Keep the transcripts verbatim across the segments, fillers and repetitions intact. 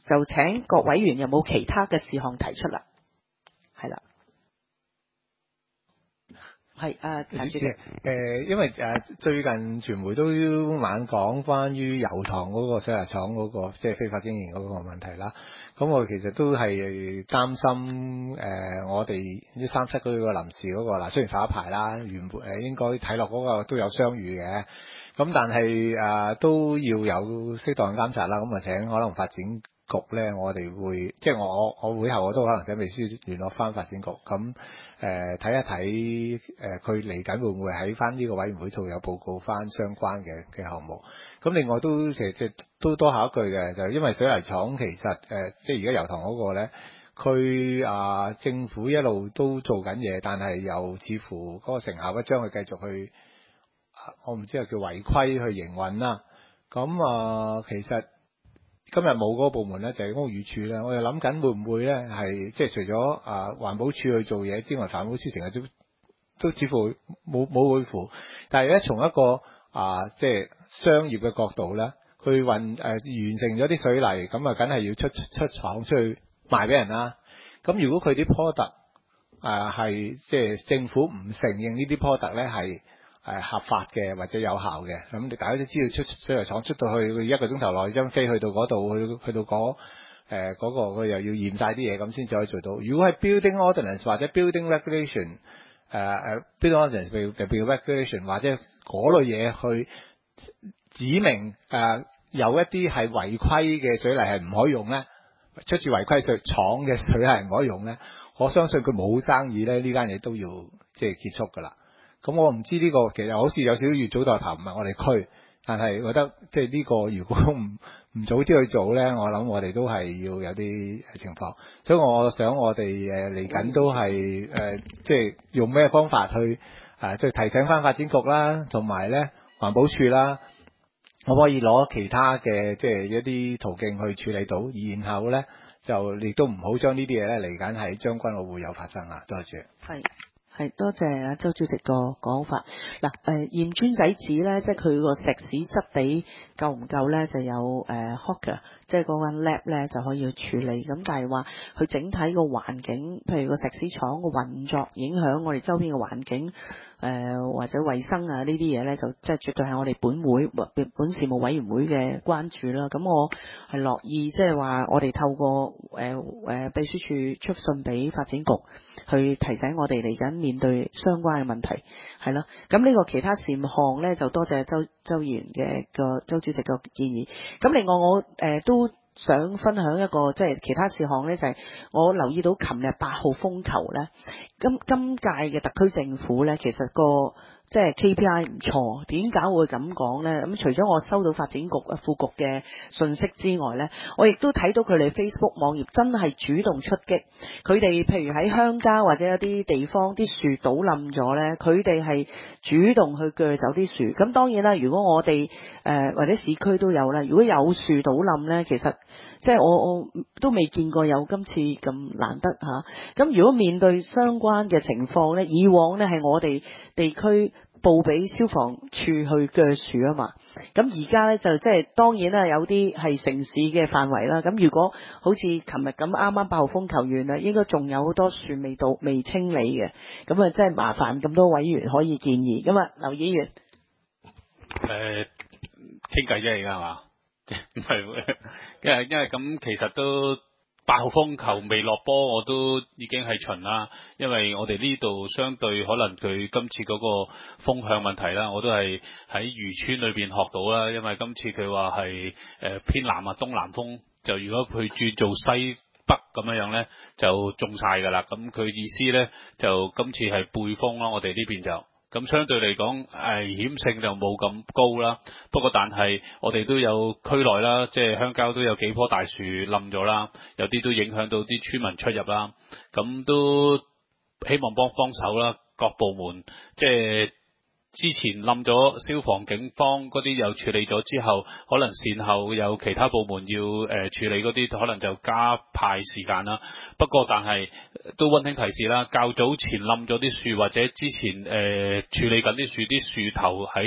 就請各委員有冇其他嘅事項提出啦？係啦。係誒，陳主席。 誒，因為誒最近傳媒都猛講關於油塘嗰個水泥廠嗰個即係非法經營嗰個問題啦。咁我其實都係擔心誒，我哋啲三七嗰個臨時嗰個嗱，雖然發一排啦，原本誒應該睇落嗰個都有商譽嘅。咁但係誒都要有適當監察啦。咁啊請可能發展局咧，我哋會即係我我會後我都可能請秘書聯絡翻發展局咁。誒睇、呃、一睇誒佢嚟緊會唔會喺翻呢個委員會度有報告翻相關嘅嘅項目。咁另外都其實即係都多下一句嘅，就因為水泥廠其實誒、呃、即係而家油塘嗰個咧，佢啊、呃、政府一路都做緊嘢，但係又似乎嗰個成效不彰，佢繼續去，我唔知係叫違規去營運啦。咁啊、呃、其實。今日冇嗰個部門咧，就係、是、屋宇署咧。我又諗緊會唔會咧，係即係除咗啊環保署去做嘢之外，環保署成日都都似乎冇冇會符。但係咧，從一個啊即係商業嘅角度咧，佢運誒、呃、完成咗啲水泥，咁啊梗係要出出廠出去賣俾人啦。咁如果佢啲 product 誒係即係政府唔承認呢啲 product 咧係。誒合法嘅或者有效嘅，咁你大家都知道出水泥廠出到去一個鐘頭內張飛去到嗰度，去去到嗰誒嗰個佢又要驗晒啲嘢，咁先至可以做到。如果係 building ordinance 或者 building regulation 誒、呃、誒 building ordinance 譬如 building regulation 或者嗰類嘢去指明誒、呃、有一啲係違規嘅水泥係唔可以用咧，出住違規水廠嘅水泥係唔可以用咧，我相信佢冇生意咧，呢間嘢都要即係結束㗎啦。咁我唔知呢、這個其實好似有少少越俎代庖，唔係我哋區，但係覺得即係呢個如果唔唔早啲去做咧，我諗我哋都係要有啲情況。所以我想我哋誒嚟緊都係誒、呃、即係用咩方法去誒、呃、即係提醒翻發展局啦，同埋咧環保署啦，可唔可以攞其他嘅即係一啲途徑去處理到，然後咧就亦都唔好將呢啲嘢咧嚟緊喺將軍澳會有發生啊！多謝。係。 係多謝阿周主席個講法。嗱，誒驗磚仔紙咧，即係佢個石屎質地夠唔夠咧，就有誒 Hawker，即係嗰間 lab 咧就可以去處理。咁但係話佢整體個環境，譬如個石屎廠個運作影響我哋周邊嘅環境，誒、呃、或者衛生啊呢啲嘢咧，就即係絕對係我哋本會本本事務委員會嘅關注啦。咁我係樂意即係話我哋透過誒誒、呃、秘書處出信俾發展局，去提醒我哋嚟緊面對相關嘅問題，係咯。咁呢個其他事項咧，就多謝周周議員嘅個周主席嘅建議。咁另外我誒、呃、都想分享一個即係其他事項咧，就係、是、我留意到琴日八號風球咧，今今屆嘅特區政府咧，其實個即係 K P I 唔錯。點解會咁講呢？咁除咗我收到發展局副局嘅信息之外呢，我亦都睇到佢哋 Facebook 網頁真係主動出擊。佢哋譬如喺鄉郊或者一啲地方啲樹倒冧咗呢，佢哋係主動去鋸走啲樹。咁當然啦，如果我哋誒、呃、或者市區都有啦，如果有樹倒冧呢，其實即係我我都未見過有今次咁難得嚇。咁、啊、如果面對相關嘅情況呢，以往呢係我哋地區報俾消防處去鋸樹啊嘛，咁而家咧就即係當然啦，有啲係城市嘅範圍啦。咁如果好似琴日咁啱啱八號風球完啦，應該仲有好多樹未到未清理嘅，咁啊真係麻煩咁多委員可以建議。咁啊，劉議員， 誒傾偈啫，而家係嘛？唔係，因為因為咁其實都。八號風球未落波，我都已經係巡啦。因為我哋呢度相對可能佢今次嗰個風向問題啦，我都係喺漁村裏邊學到啦。因為今次佢話係誒偏南啊東南風，就如果佢轉做西北咁樣樣咧，就中晒㗎啦。咁佢意思咧就今次係背風咯，我哋呢邊就。咁相對嚟講危險性就冇咁高啦，不過但係我哋都有區內啦，即係鄉郊都有幾棵大樹冧咗啦，有啲都影響到啲村民出入啦，咁都希望幫幫手啦，各部門即係之前冧咗消防警方嗰啲又處理咗之後，可能善後有其他部門要誒、呃、處理嗰啲，可能就加派時間啦。不過但係都溫馨提示啦，較早前冧咗啲樹或者之前誒、呃、處理緊啲樹，啲樹頭喺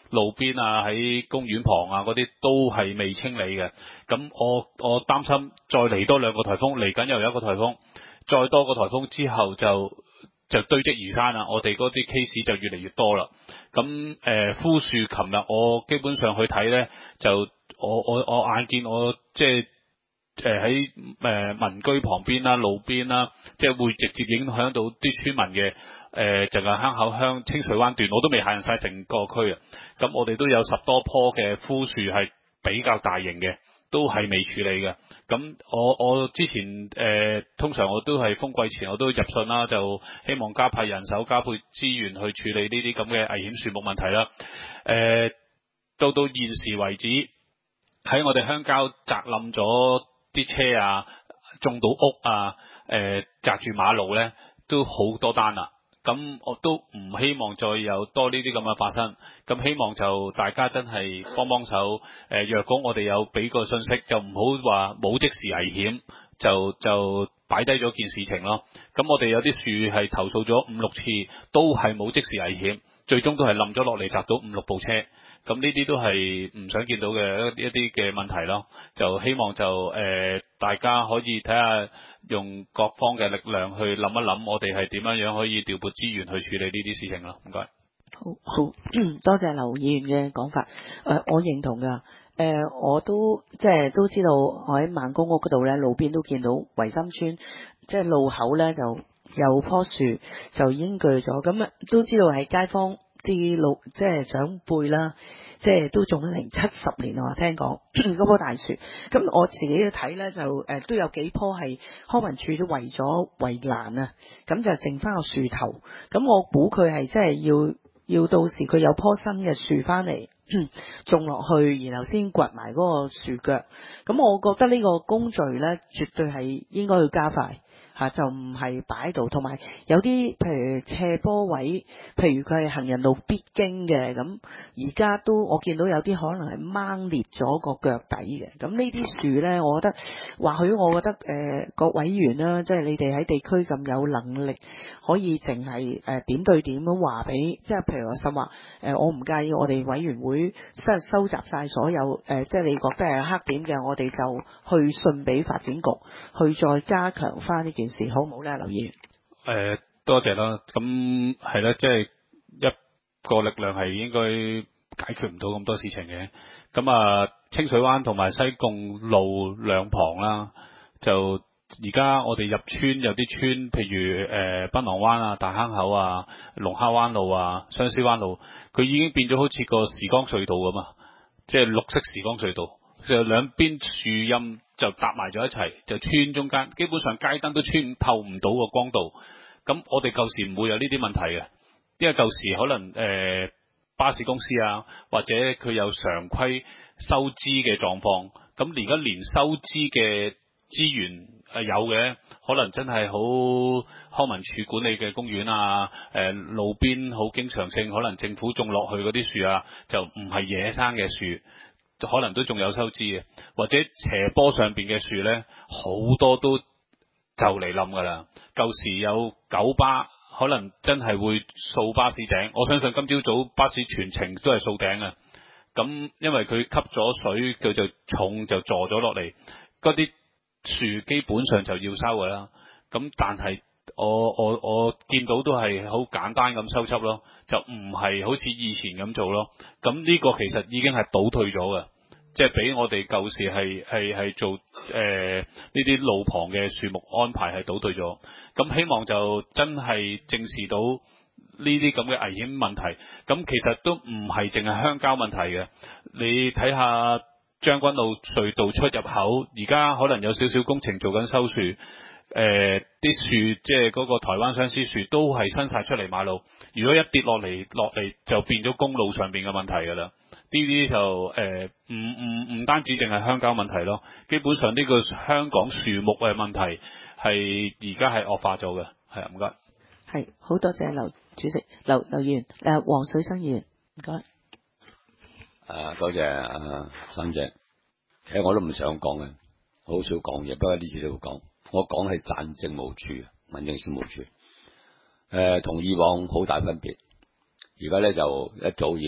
路邊啊，喺公園旁啊嗰啲都係未清理嘅。咁我我擔心再嚟多兩個颱風，嚟緊又有一個颱風，再多個颱風之後就就堆積如山啦。我哋嗰啲 case 就越嚟越多啦。咁誒、呃、枯樹，琴日我基本上去睇咧，就我我我眼見我即係誒喺誒民居旁邊啦、路邊啦，即係會直接影響到啲村民嘅誒，淨係坑口鄉清水灣段，我都未行晒成個區啊。咁我哋都有十多棵嘅枯樹係比較大型嘅，都係未處理嘅。咁我我之前誒、呃、通常我都係風季前我都入信啦，就希望加派人手、加配資源去處理呢啲咁嘅危險樹木問題啦。誒、呃、到到現時為止，喺我哋鄉郊砸冧咗啲車啊，中到屋啊，誒砸住馬路咧，都好多單啦。咁我都唔希望再有多呢啲咁嘅發生，咁希望就大家真係幫幫手。誒、呃，若果我哋有俾個信息，就唔好話冇即時危險，就就擺低咗件事情咯。咁我哋有啲樹係投訴咗五六次，都係冇即時危險，最終都係冧咗落嚟，砸到五六部車。咁呢啲都係唔想見到嘅一啲嘅問題咯，就希望就誒、呃、大家可以睇下用各方嘅力量去諗一諗，我哋係點樣樣可以調撥資源去處理呢啲事情咯。唔該。 好好，多謝劉議員嘅講法。誒、呃，我認同噶。誒、呃，我都即係都知道，我喺孟公屋嗰度咧，路邊都見到維深村，即係路口咧就有棵樹就已經鋸咗。咁啊，都知道係街坊啲老即係長輩啦。即係都種咗成七十年啊！聽講嗰棵大樹，咁我自己去睇咧，就誒、呃、都有幾棵係康文署都圍咗圍欄啊，咁就剩翻個樹頭。咁我估佢係即係要要到時佢有棵新嘅樹翻嚟種落去，然後先掘埋嗰個樹腳。咁我覺得呢個工序咧，絕對係應該要加快。嚇就唔係擺喺度，同埋有啲譬如斜坡位，譬如佢係行人路必經嘅，咁而家都我見到有啲可能係掹裂咗個腳底嘅。咁呢啲樹呢，我覺得或許我覺得誒、呃、各委員啦，即係你哋喺地區咁有能力，可以淨係誒點對點咁話俾，即係譬如我心話誒，我唔介意我哋委員會收收集晒所有誒、呃，即係你覺得係黑點嘅，我哋就去信俾發展局，去再加強翻呢件事，好唔好咧，劉議員？誒、 呃，多謝啦。咁係啦，即係一個力量係應該解決唔到咁多事情嘅。咁啊，清水灣同埋西貢路兩旁啦，就而家我哋入村有啲村，譬如誒檳榔灣啊、大坑口啊、龍蝦灣路啊、相思灣路，佢已經變咗好似個時光隧道咁啊，即係綠色時光隧道。就兩邊樹蔭就搭埋咗一齊，就村中間基本上街燈都穿透唔到個光度。咁我哋舊時唔會有呢啲問題嘅，因為舊時可能誒、呃、巴士公司啊，或者佢有常規收支嘅狀況。咁而家連收支嘅資源係有嘅，可能真係好康文署管理嘅公園啊，誒、呃、路邊好經常性可能政府種落去嗰啲樹啊，就唔係野生嘅樹。可能都仲有收支嘅，或者斜坡上邊嘅樹呢，好多都就嚟冧噶啦。舊時有九巴，可能真係會掃巴士頂。我相信今朝早巴士全程都係掃頂啊。咁因為佢吸咗水，佢就重就坐咗落嚟，嗰啲樹基本上就要收噶啦。咁但係我我我見到都係好簡單咁收葺咯，就唔係好似以前咁做咯。咁呢個其實已經係倒退咗嘅，即係比我哋舊時係係係做誒呢啲路旁嘅樹木安排係倒退咗。咁希望就真係正視到呢啲咁嘅危險問題。咁其實都唔係淨係鄉郊問題嘅，你睇下將軍澳隧道出入口，而家可能有少少工程做緊修樹。誒啲樹即係嗰個台灣相思樹都係伸晒出嚟馬路，如果一跌落嚟落嚟就變咗公路上邊嘅問題㗎啦。呢啲就誒唔唔唔單止淨係鄉郊問題咯，基本上呢個香港樹木嘅問題係而家係惡化咗嘅。係啊，唔該。 係好多謝劉主席、劉劉議員、誒黃水生議員，唔該。 誒多謝阿生姐，其實我都唔想講嘅，好少講嘢，不過呢次都要講。我講係讚政務處，民政事務處，誒、呃、同以往好大分別。而家咧就一早已經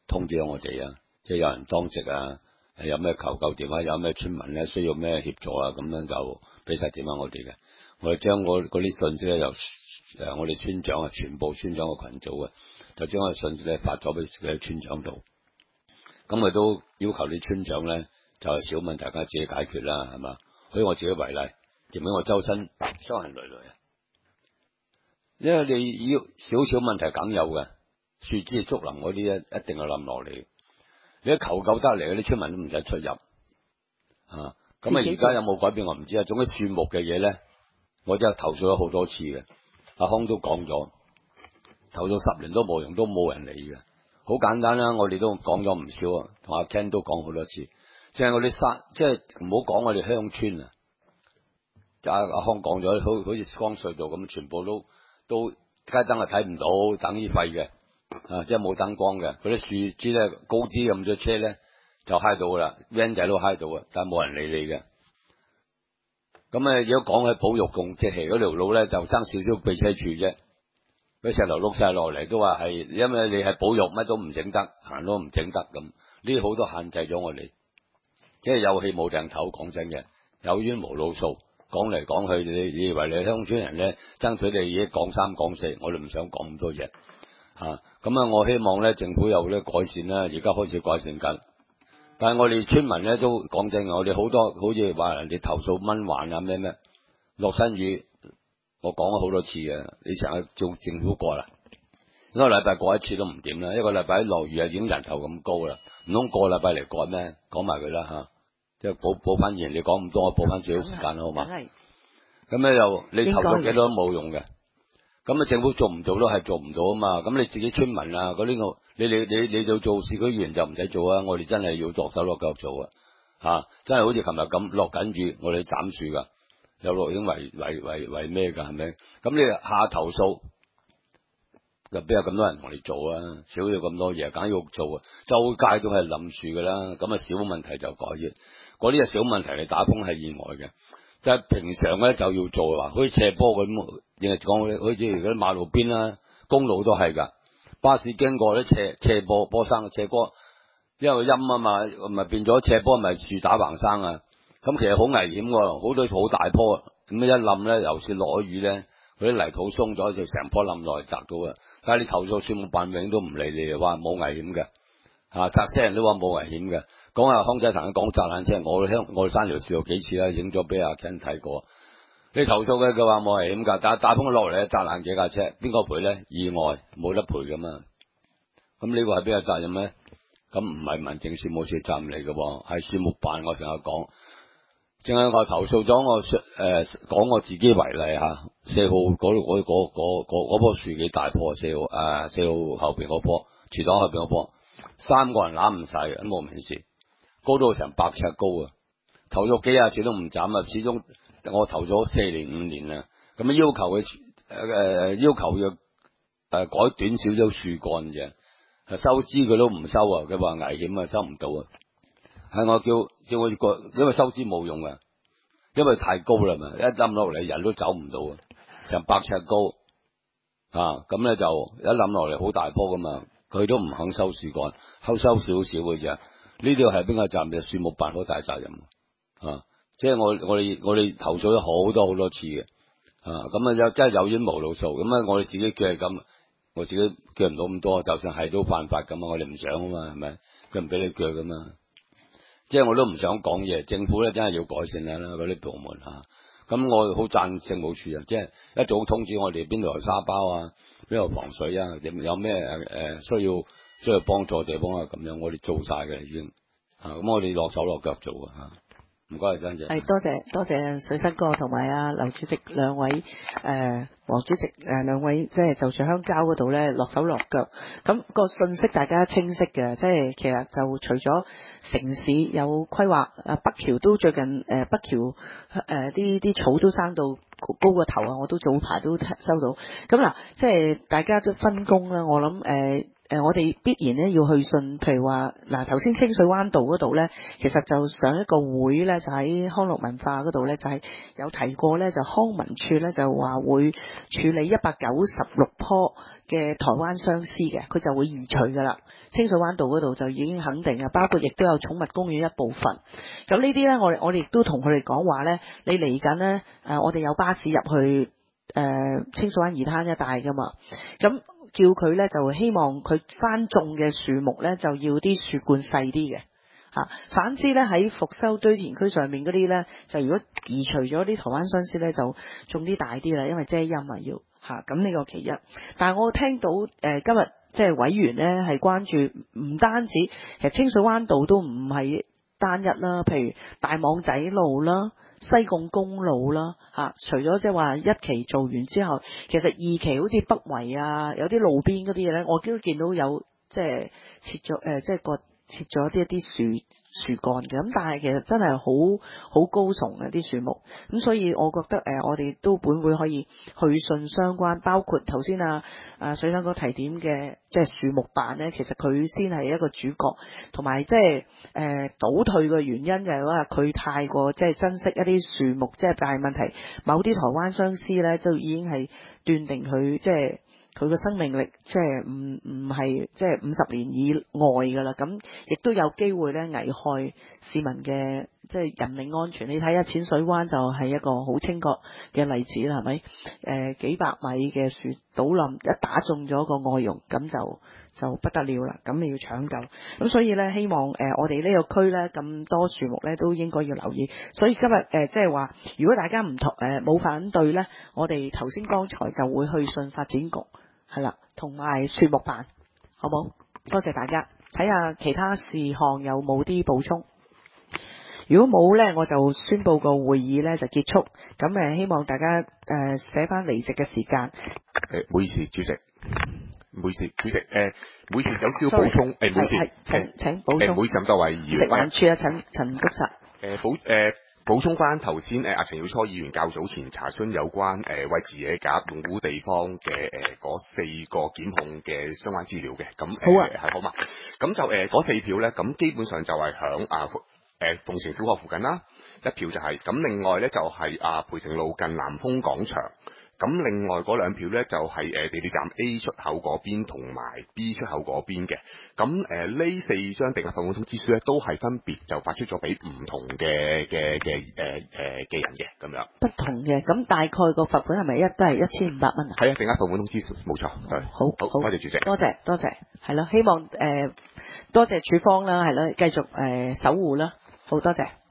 通知咗我哋啊，即係有人當值啊，有咩求救電話，有咩村民咧需要咩協助啊，咁樣就俾晒電話我哋嘅。我哋將嗰嗰啲信息咧由誒我哋村長啊，全部村長嘅群組啊，就將個信息咧發咗俾佢村長度。咁我都要求啲村長咧就係小問大家自己解決啦，係嘛？以我自己為例，點解我周身傷痕累累啊？因為你要少少問題梗有嘅，樹枝竹林嗰啲咧一定係冧落嚟。你一求救得嚟嗰啲村民都唔使出入啊。咁啊，而家有冇改變我唔知啊。總之樹木嘅嘢咧，我真係投訴咗好多次嘅。阿康都講咗，投訴十年都冇用，都冇人理嘅。好簡單啦，我哋都講咗唔少啊，同阿 Ken 都講好多次，即係我哋山，即係唔好講我哋鄉村啊。阿阿康講咗，好好似光隧道咁，全部都都街燈係睇唔到，等於廢嘅啊，即係冇燈光嘅。嗰啲樹枝咧高啲咁咗車咧就揩到噶啦 ，van 仔都揩到啊，但係冇人理你嘅。咁啊，如果講起保育共濟期嗰條路咧，就爭少少避車處啫。嗰石頭碌晒落嚟都話係，因為你係保育，乜都唔整得，行都唔整得咁。呢啲好多限制咗我哋，即係有氣冇掟頭。講真嘅，有冤無路訴，講嚟講去，你你以為你鄉村人咧爭取你嘢講三講四，我哋唔想講咁多嘢嚇。咁啊，我希望咧政府有咧改善啦，而家開始改善緊。但係我哋村民咧都講真，我哋好多好似話人哋投訴蚊患啊咩咩，落新雨。我講咗好多次嘅，你成日做政府過啦，一個禮拜過一次都唔掂啦，一個禮拜落雨啊，已經人頭咁高啦，唔通個禮拜嚟改咩？講埋佢啦吓，即係補補翻完，你講咁多，我補翻少少時間好嘛？咁咧又你投咗幾多都冇用嘅，咁啊政府做唔做都係做唔到啊嘛，咁你自己村民啊嗰啲我，你你你你就做市區議員就唔使做啊，我哋真係要落手落腳做啊，吓真係好似琴日咁落緊雨，我哋斬樹噶。有錄影為為為為咩噶係咪？咁你下投訴，又邊有咁多人同你做啊？少咗咁多嘢，梗要做啊！周街都係冧樹噶啦，咁啊小問題就改嘅。嗰啲係小問題，你打風係意外嘅。即係平常咧就要做啊，好似斜坡咁，亦係講好似嗰啲馬路邊啦、公路都係噶。巴士經過咧斜斜坡坡生斜坡，因為陰啊嘛，咪變咗斜坡咪樹打橫生啊！咁其實好危險喎，好多好大坡，咁一冧咧，尤其是落咗雨咧，嗰啲泥土鬆咗就成棵冧落嚟砸到啊！但係你投訴樹木辦永都唔理你，話冇危險嘅嚇，砸死人都話冇危險嘅。講下康仔同佢講砸爛車，我鄉我山條樹有幾次啦，影咗俾阿 Ken 睇過。你投訴嘅佢話冇危險㗎，但係大風落嚟砸爛幾架車，邊個賠咧？意外冇得賠㗎嘛。咁呢個係邊個責任咧？咁唔係民政事務處責任嚟嘅喎，係樹木辦。我同佢講。淨係我投訴咗我誒講我自己為例嚇，四號嗰度嗰嗰嗰嗰棵樹幾大棵，四號誒四號後邊嗰棵，祠堂後邊嗰棵，三個人攬唔晒嘅，都冇明事，高到成百尺高啊！投訴幾廿次都唔斬啊，始終我投咗四年五年啦，咁啊要求佢誒誒要求要誒改短少少樹幹啫，收枝佢都唔收啊，佢話危險啊，收唔到啊。係我叫叫我個，因為收枝冇用嘅，因為太高啦嘛，一冧落嚟人都走唔到啊，成百尺高啊，咁咧就一冧落嚟好大棵噶嘛，佢都唔肯收樹幹，收收少少嘅啫。呢啲係邊個責任？樹木辦好大責任啊！即係我我哋我哋投訴咗好多好多次嘅啊，咁啊有真係有冤無路訴，咁啊我哋自己叫係咁，我自己鋸唔到咁多，就算係都犯法咁啊，我哋唔想啊嘛，係咪？佢唔俾你鋸噶嘛。即係我都唔想講嘢，政府咧真係要改善下啦，嗰啲部門嚇。咁、啊、我好贊政務處啊，即係一早通知我哋邊度有沙包啊，邊度防水啊，有咩誒、呃、需要需要幫助地方啊，咁樣我哋做晒嘅已經嚇。咁、啊、我哋落手落腳做啊嚇。唔該，張姐。 係多謝多謝水生哥同埋啊劉主席兩位誒黃、呃、主席誒兩位，即係就住鄉郊嗰度咧落手落腳，咁、那個信息大家清晰嘅，即係其實就除咗城市有規劃，啊北橋都最近誒、呃、北橋誒啲啲草都生到高個頭啊，我都早排都收到。咁嗱，即係大家都分工啦，我諗誒誒，我哋必然咧要去信，譬如話嗱，頭先清水灣道嗰度咧，其實就上一個會咧，就喺康樂文化嗰度咧，就係有提過咧，就康文署咧就話會處理一百九十六棵嘅台灣相思嘅，佢就會移除噶啦。清水灣道嗰度就已經肯定啊，包括亦都有寵物公園一部分。咁呢啲咧，我哋我哋亦都同佢哋講話咧，你嚟緊咧誒，我哋有巴士入去誒、呃、清水灣二灘一帶噶嘛，咁。叫佢咧就希望佢翻種嘅樹木咧就要啲樹冠細啲嘅嚇，反之咧喺復修堆填區上面嗰啲咧就如果移除咗啲台灣相思咧就種啲大啲啦，因為遮陰啊要嚇，咁呢個其一。但係我聽到誒、呃、今日即係委員咧係關注唔單止其實清水灣道都唔係單一啦，譬如大網仔路啦。西貢公路啦嚇，除咗即係話一期做完之後，其實二期好似北圍啊，有啲路邊嗰啲嘢咧，我都見到有即係切咗誒，即係個切咗啲一啲樹樹幹嘅，咁但係其實真係好好高聳嘅啲樹木，咁所以我覺得誒、呃，我哋都本會可以去信相關，包括頭先啊啊水生哥提點嘅即係樹木辦咧，其實佢先係一個主角，同埋即係誒倒退嘅原因就係話佢太過即係珍惜一啲樹木，即係但係問題某啲台灣相思咧，就已經係斷定佢即係。佢個生命力即係唔唔係即係五十年以外㗎啦，咁亦都有機會咧危害市民嘅即係人命安全。你睇下淺水灣就係一個好清確嘅例子啦，係咪？誒、呃、幾百米嘅樹倒冧，一打中咗個外傭，咁就就不得了啦。咁你要搶救，咁所以咧希望誒、呃、我哋呢個區咧咁多樹木咧都應該要留意。所以今日誒即係話，如果大家唔同誒冇反對咧，我哋頭先剛才就會去信發展局。係啦，同埋樹木辦，好冇？多謝大家，睇下其他事項有冇啲補充。如果冇呢，我就宣佈個會議呢就結束。咁誒，希望大家誒寫翻離席嘅時間。 誒，唔好意思，主席，唔好意思，主席，誒，唔好意思，有少少補充，誒，唔好意思， 請請補充。 誒，唔好意思，咁多位議員。 食環署啊，陳陳督察。 誒，補誒。補充翻頭先誒阿陳耀初議員較早前查詢有關誒餵飼野鴿用古地方嘅誒嗰四個檢控嘅相關資料嘅，咁好啊， 係好嘛？咁就誒嗰、呃、四票咧，咁基本上就係響啊誒鳳城小學附近啦，一票就係、是、咁，另外咧就係、是、啊培成路近南豐廣場。咁另外嗰兩票咧就係、是、誒地鐵站 A 出口嗰邊同埋 B 出口嗰邊嘅。咁誒呢四張定額罰款通知書咧都係分別就發出咗俾唔同嘅嘅嘅誒誒嘅人嘅咁樣。 不同嘅，咁大概個罰款係咪一都係一千五百蚊啊？ 係啊，定額罰款通知書冇錯。係好，好， 好，多謝主席。 多謝多謝，係咯，希望誒、呃、多謝處方啦，係咯，繼續誒、呃、守護啦，好多謝。